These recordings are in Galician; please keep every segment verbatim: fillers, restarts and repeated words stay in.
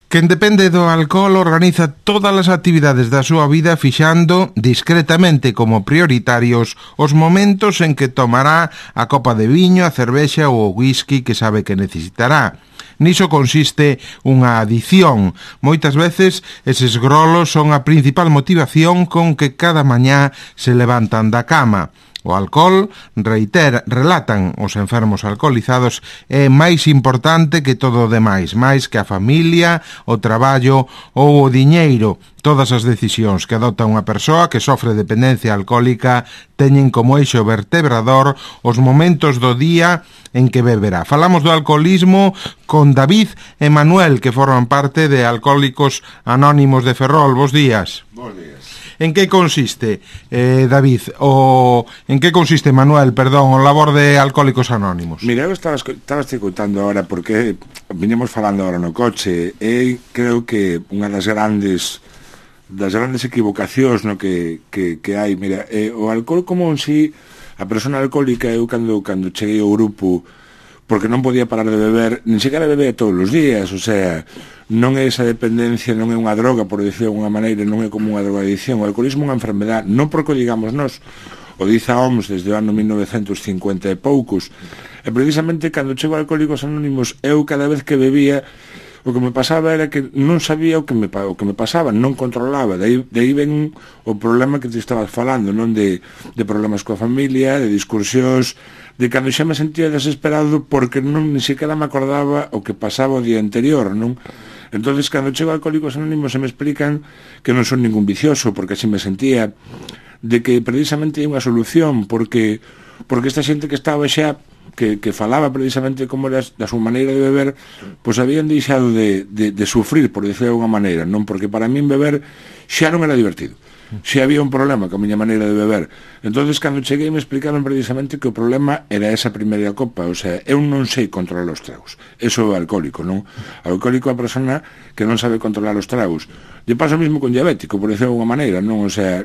Quen depende do alcohol organiza todas as actividades da súa vida fixando discretamente como prioritarios os momentos en que tomará a copa de viño, a cervexa ou o whisky que sabe que necesitará. Niso consiste unha adición. Moitas veces eses grolos son a principal motivación con que cada mañá se levantan da cama. O alcohol, reitera, relatan os enfermos alcoholizados, é máis importante que todo o demais, máis que a familia, o traballo ou o diñeiro. Todas as decisións que adopta unha persoa que sofre dependencia alcohólica teñen como eixo vertebrador os momentos do día en que beberá. Falamos do alcoholismo con David e Manuel, que forman parte de Alcohólicos Anónimos de Ferrol. Bos días. Bos días. En que consiste, eh, David, o en que consiste, Manuel, perdón, o labor de Alcohólicos Anónimos? Mira, eu estaba, estaba escoitando agora porque viñemos falando agora no coche e creo que unha das grandes das grandes equivocacións no que, que, que hai, mira, eh, o alcohol como en sí, a persona alcohólica, eu cando, cando cheguei ao grupo, porque non podía parar de beber, nin sequera bebía todos os días, o sea, non é esa dependencia, non é unha droga, por dicir de alguna maneira, non é como unha drogadicción. O alcoholismo é unha enfermedad, non porque o digamos nós, o dice a O M S desde o ano mil novecentos e cincuenta e poucos, e precisamente cando chego a Alcohólicos Anónimos, eu cada vez que bebía, o que me pasaba era que non sabía o que me, o que me pasaba, non controlaba. De aí, de aí ven o problema que te estabas falando, non de, de problemas coa familia, de discursións, de cando xa me sentía desesperado porque non ni siquiera me acordaba o que pasaba o día anterior, non? Entonces, cando chego a Alcohólicos Anónimos se me explican que non son ningún vicioso, porque así me sentía, de que precisamente hai unha solución, porque porque esta xente que estaba xa que, que falaba precisamente como era da súa maneira de beber, pois habían deixado de, de, de sufrir, por decir de alguna maneira, non? Porque para min beber xa non era divertido, xa había un problema ca miña maneira de beber. Entonces, cando cheguei, me explicaron precisamente que o problema era esa primeira copa, o sea, eu non sei controlar os tragos. Eso é o alcohólico, non? O alcohólico é a persona que non sabe controlar os tragos. Lle pasa o mesmo con diabético, por decir de alguna maneira, non? O sea,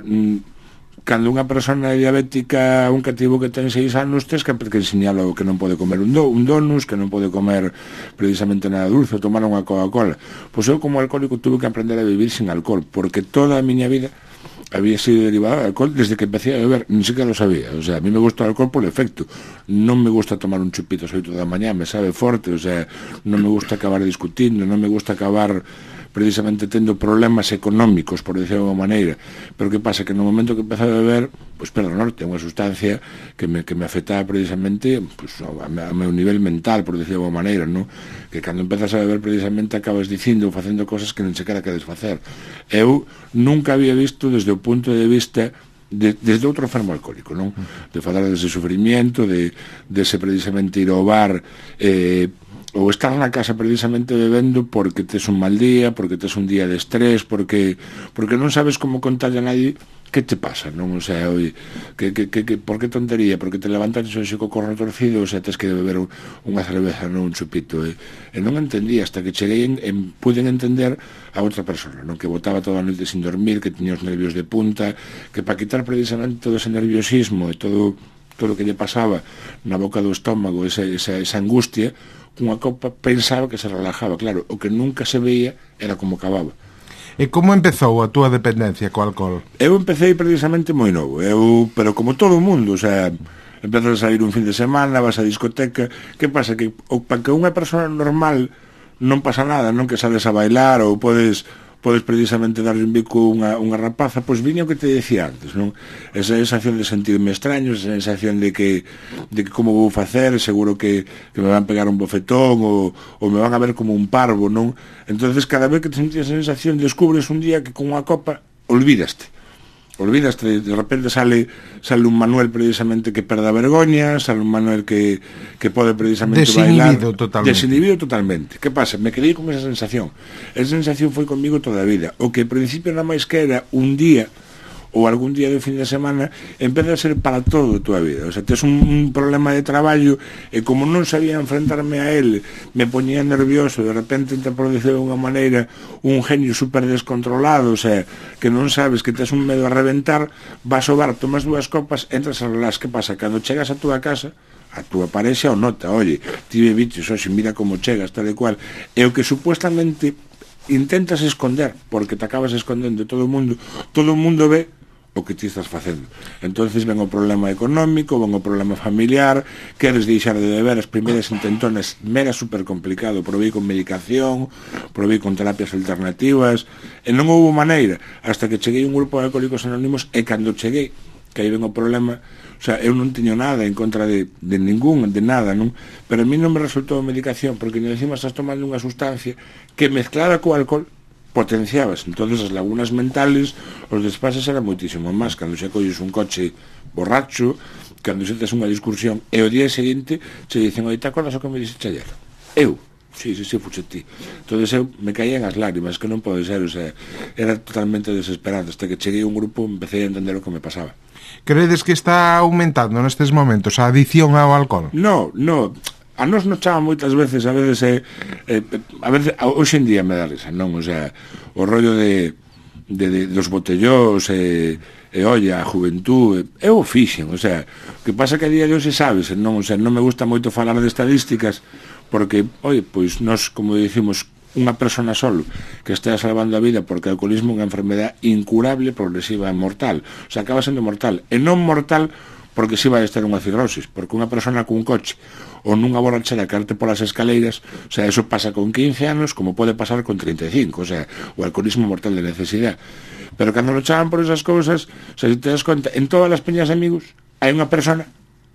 cando unha persona é diabética, un cativo que ten seis anos, tens que, que ensinalo que non pode comer un, do, un donus, que non pode comer precisamente nada dulce, tomar unha Coca-Cola. Pois eu como alcohólico tuve que aprender a vivir sin alcohol, porque toda a miña vida había sido derivado de alcohol desde que empecé a beber, ni siquiera lo sabía. O sea, a mí me gusta el alcohol por el efecto, non me gusta tomar un chupito a as oito da mañá, me sabe forte, o sea, non me gusta acabar discutindo, non me gusta acabar precisamente tendo problemas económicos, por decirlo de alguma maneira. Pero que pasa? Que no momento que empecé a beber, pois, perdón, norte, unha sustancia que me, que me afectaba precisamente pois, a, a meu nivel mental, por decirlo de alguma maneira, non? Que cando empezas a beber precisamente acabas dicindo ou facendo cosas que non se quera queres facer. Eu nunca había visto desde o punto de vista de, desde outro enfermo alcohólico, non? De falar dese sufrimiento, de, de ese precisamente ir ao bar, eh, ou estar na casa precisamente bebendo porque tes un mal día, porque tes un día de estrés, porque porque non sabes como contarle a nadie que te pasa, non? O sea, oi, que, que, que, que, por que tontería, porque te levantas hoxe co corno torcido, o sea, tes que beber un, unha cerveza, non un chupito, e, e non entendía, hasta que cheguei en, en, puden entender a outra persona, non? Que botaba toda a noite sin dormir, que tiña os nervios de punta, que para quitar precisamente todo ese nerviosismo e todo todo o que lle pasaba na boca do estómago, esa, esa, esa angustia, unha copa pensaba que se relajaba. Claro, o que nunca se veía era como acababa. E como empezou a túa dependencia co alcohol? Eu empecé precisamente moi novo, eu, pero como todo o mundo, o sea, empezas a sair un fin de semana, vas a discoteca. Que pasa? Que o, para que unha persona normal non pasa nada, non? Que sales a bailar ou podes podes precisamente darle un bico unha, unha rapaza, pois viña o que te decía antes, non? Esa sensación de sentirme extraño, esa sensación de que, de que como vou facer, seguro que, que me van pegar un bofetón ou, ou me van a ver como un parvo, non? Entonces cada vez que te sentías esa sensación, descubres un día que con unha copa olvidaste. Olvidaste, de repente sale sale un Manuel precisamente que perda vergoña, sale un Manuel que, que pode precisamente bailar totalmente. Desinhibido totalmente. Que pasa? Me quedei con esa sensación. Esa sensación foi comigo toda a vida. O que ao principio nada máis que era un día ou algún día de fin de semana, empeza a ser para todo a tua vida. O sea, tes un, un problema de traballo e como non sabía enfrentarme a él, me poñía nervioso, de repente te produce de unha maneira un genio super descontrolado, o sea, que non sabes, que tes un medo a reventar, vas ao bar, tomas dúas copas, entras a relax. Que pasa? Cando chegas a túa casa, a túa parexa o nota, oye, ti bebiches hoxe, mira como chegas, tal e cual, e o que supuestamente intentas esconder, porque te acabas escondendo todo o mundo, todo o mundo ve o que ti estás facendo. Entonces ven o problema económico, ven o problema familiar, queres deixar de beber, as primeiras intentones mera super complicado, probei con medicación, probei con terapias alternativas, e non houve maneira, hasta que cheguei a un grupo de Alcohólicos Anónimos, e cando cheguei, que aí ven o problema, o sea, eu non teño nada en contra de, de ningún, de nada, non? Pero a mí non me resultou a medicación, porque ni encima estás tomando unha sustancia que mezclada co alcohol potenciabas, entonces as lagunas mentales, os despases eran moitísimo máis, cando xa colles un coche borracho, cando xa tes unha discusión, e o día seguinte se dicen, oi, te acordas o que me dixiste ayer? Eu? Sí, sí, sí, fuche ti. Entonces eu me caían as lágrimas, que non pode ser, o sea, era totalmente desesperante, hasta que cheguei a un grupo empecé a entender o que me pasaba. Credes que está aumentando nestes momentos a adicción ao alcohol? No, no, a nos nos chaman moitas veces, a veces eh, eh, a veces hoxe en día me dá risa, non? O sea, o rollo de, de, de dos botellós e, e olla, a juventud, eu o fixen, o sea, o que pasa que a día de hoxe sabes, non? O sea, non me gusta moito falar de estadísticas porque, oi, pois nós, como dicimos, unha persona solo que estea salvando a vida, porque o alcoholismo é unha enfermedad incurable, progresiva e mortal, o sea, acaba sendo mortal, e non mortal porque si vai a estar unha cirrosis, porque unha persona cun coche ou nunha borrachera caerte polas escaleiras, o sea, eso pasa con quince anos como pode pasar con trinta e cinco, o sea, o alcoholismo mortal de necesidade. Pero cando lo chaman por esas cousas, o sea, se te das conta, en todas as peñas amigos hai unha persona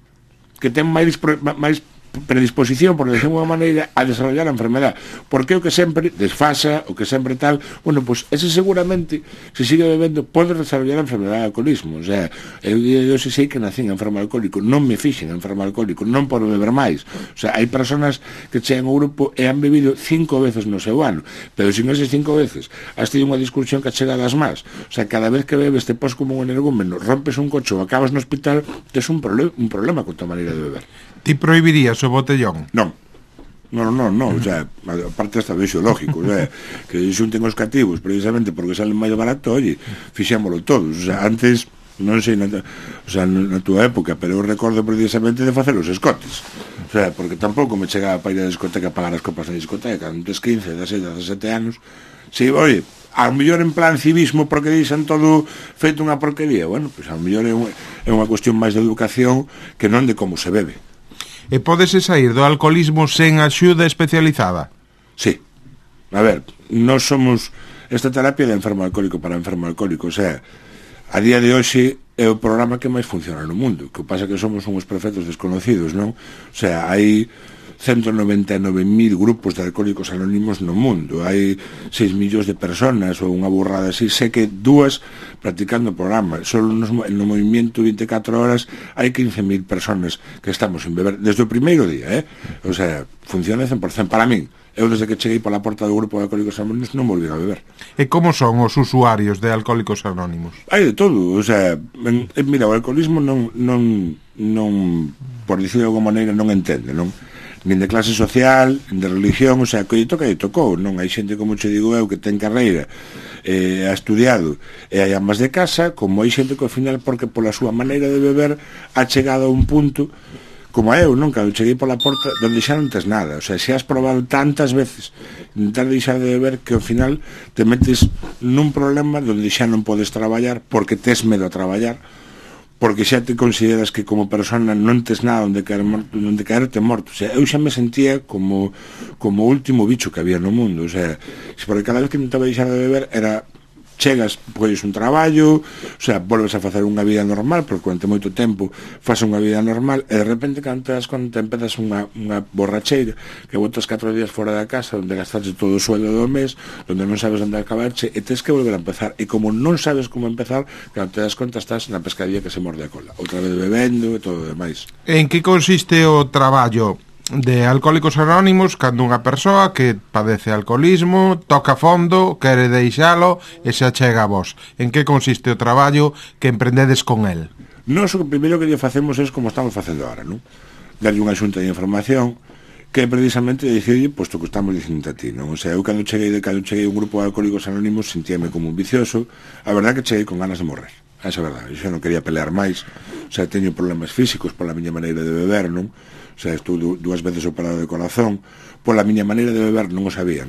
que ten máis máis predisposición, por decir unha maneira, a desarrollar a enfermedad, porque o que sempre desfasa, o que sempre tal, bueno, pois pues, ese seguramente, se sigue bebendo, pode desarrollar a enfermedad de alcoholismo. O sea, eu día de hoxe sei que nacín enfermo alcohólico, non me fixen enfermo alcohólico, non podo beber máis. O sea, hai personas que chegan ao grupo e han bebido cinco veces no seu ano, pero sin esas cinco veces has tido unha discusión que chega das más. O sea, cada vez que bebes te pos como un energúmeno, rompes un coche ou acabas no hospital, tes un, prole- un problema con tua maneira de beber. Ti prohibirías o botellón? Non. Non, non, non, o sea, aparte hasta vexo lógico, o sea, que xunten os cativos precisamente porque salen máis barato, oye, fixémolo todos, o sea, antes non sei na, o sea, na túa época, pero eu recordo precisamente de facer os escotes, o sea, porque tampouco me chegaba para ir a discoteca a pagar as copas na discoteca, antes quince, dezasete, dezasete anos, si, oye, ao mellor en plan civismo porque dixan todo feito unha porquería, bueno, pois ao mellor é unha, é unha cuestión máis de educación que non de como se bebe. E pódese sair do alcoholismo sen axuda especializada? Sí. A ver, nós somos esta terapia de enfermo alcohólico para enfermo alcohólico, o sea, a día de hoxe é o programa que máis funciona no mundo, que pasa que somos uns perfectos desconocidos, non? O sea, hai ciento noventa e nove mil grupos de alcohólicos anónimos no mundo, hai seis millóns de personas ou unha burrada así, sé que dúas practicando o programa, só no movimiento vinte e catro horas hai quince mil personas que estamos sin beber desde o primeiro día, eh? O sea, funciona cen por cento para min. Eu desde que cheguei pola porta do grupo de Alcohólicos Anónimos non volví a beber. E como son os usuarios de Alcohólicos Anónimos? Hai de todo, o sea, en, en, mira, o alcoholismo non, non, non por dicirlo de alguma maneira, non entende, non? Nin de clase social, nin de religión, o sea, que lle toca e tocou, non? Hai xente, como che digo eu, que ten carreira, eh, ha estudiado, e hai amas de casa, como hai xente que ao final, porque pola súa maneira de beber, ha chegado a un punto, como eu, non? Cando cheguei pola porta, donde xa non tes nada, o sea, se has probado tantas veces intentar deixar de beber, que ao final te metes nun problema donde xa non podes traballar, porque tes medo a traballar, porque xa te consideras que como persona non tes nada onde caer morto, onde caerte morto. O sea, eu xa me sentía como como o último bicho que había no mundo, o sea, porque cada vez que me estaba deixar de beber era chegas, pois un traballo, o sea, volves a facer unha vida normal, porque durante moito tempo faz unha vida normal, e de repente cando te das conta empezas unha, unha borracheira que botas catro días fora da casa onde gastaste todo o sueldo do mes, onde non sabes onde acabarche, e tens que volver a empezar, e como non sabes como empezar, cando te das conta estás na pescadilla que se morde a cola, outra vez bebendo e todo o demais. En que consiste o traballo de Alcohólicos Anónimos cando unha persoa que padece alcoholismo toca fondo, quere deixalo e se achega a vos? En que consiste o traballo que emprendedes con el? Nos o primeiro que lle facemos é como estamos facendo agora, non? Darlle unha xunta de información que precisamente dicirlle posto que estamos dicindo a ti, non? O sea, eu cando cheguei de cando cheguei a un grupo de Alcohólicos Anónimos sentíame como un vicioso, a verdade que cheguei con ganas de morrer. Esa é a verdade, eu non quería pelear máis, o sea, teño problemas físicos pola miña maneira de beber, non? O sea, estou dúas veces operado de corazón, pola miña maneira de beber non o sabía, non? O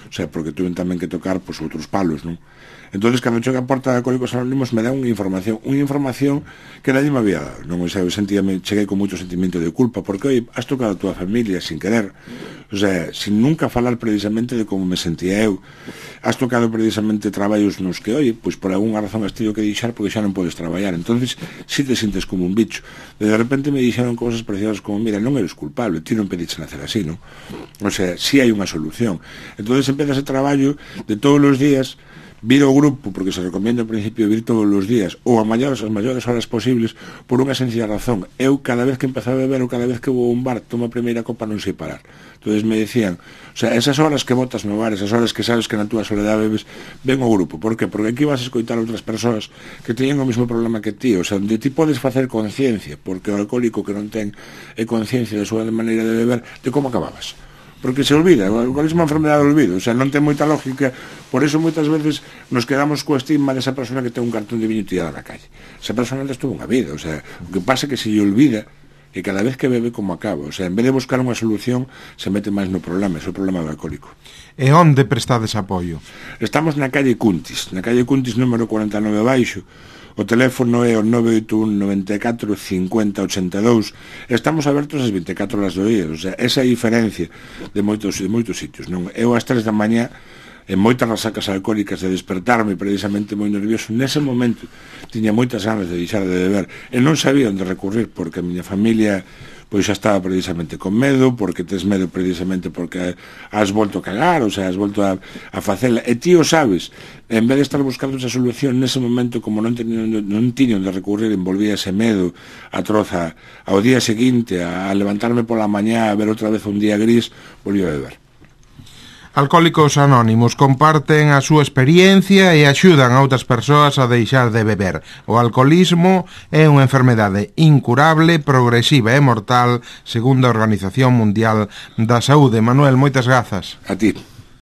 O sea, porque tuven tamén que tocar pois, outros palos, non? Entonces, cando chego a porta de Alcohólicos Anónimos, me dá unha información, unha información que nadie me había dado, non? O sea, eu sentía, me cheguei con moito sentimento de culpa, porque, oi, has tocado a tua familia sin querer, o sea, sin nunca falar precisamente de como me sentía eu, has tocado precisamente traballos nos que, oi, pois por algunha razón has tido que deixar porque xa non podes traballar, entonces, si te sientes como un bicho. De repente me dixeron cousas preciosas como, mira, non eres culpable, ti non pediches nacer así, non? O sea, si hai unha solución. Entonces, empeza ese traballo de todos os días, vir o grupo, porque se recomienda ao principio vir todos os días, ou a maiores, as maiores horas posibles, por unha sencilla razón. Eu, cada vez que empezaba a beber, ou cada vez que vou a un bar, tomo a primeira copa, non sei parar. Entonces me decían, o sea, esas horas que botas no bar, esas horas que sabes que na túa soledade bebes, ven ao grupo. Por que? Porque aquí vas a escoitar outras persoas que teñen o mesmo problema que ti, o sea, onde ti podes facer conciencia, porque o alcohólico que non ten é conciencia da súa maneira de beber, de como acababas. Porque se olvida, o alcoholismo é unha enfermedade de olvido, o sea, non ten moita lógica, por eso moitas veces nos quedamos co estigma desa persona que ten un cartón de viño tirado na calle. Esa persona antes tuvo unha vida, o sea, o que pasa é que se lle olvida que cada vez que bebe como acaba, o sea, en vez de buscar unha solución, se mete máis no problema, é o problema do alcohólico. E onde prestades apoio? Estamos na calle Cuntis, na calle Cuntis número cuarenta e nove abaixo. O teléfono é o nove oito un nove catro cinco cero ocho dous. Estamos abertos as vinte e catro horas do día, o sea, esa é a diferencia de moitos, de moitos sitios, non? Eu ás tres da mañá, en moitas rasacas alcohólicas de despertarme precisamente moi nervioso, nese momento tiña moitas ganas de deixar de beber e non sabía onde recurrir, porque a miña familia pois xa estaba precisamente con medo, porque tes medo precisamente porque has volto a cagar, ou sea, has volto a, a facela, e ti o sabes, en vez de estar buscando esa solución nese momento, como non tiña non tiña onde recurrir, envolvía ese medo a troza ao día seguinte, a, a levantarme pola mañá, a ver outra vez un día gris, volví a beber. Alcohólicos Anónimos comparten a súa experiencia e axudan a outras persoas a deixar de beber. O alcoholismo é unha enfermedade incurable, progresiva e mortal, segundo a Organización Mundial da Saúde. Manuel, moitas grazas. A ti.